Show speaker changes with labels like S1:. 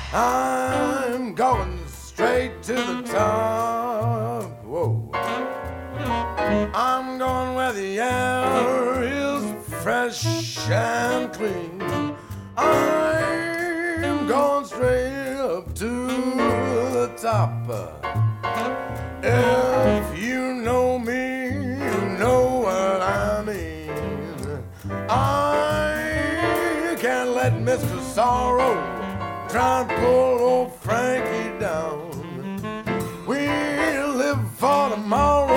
S1: I'm going straight to the top. Whoa. I'm going where the air is fresh and clean. I'm going straight up to the top. If you know me, you know what I mean. I can't let Mr. Sorrow try to pull old Frankie down. We live for tomorrow.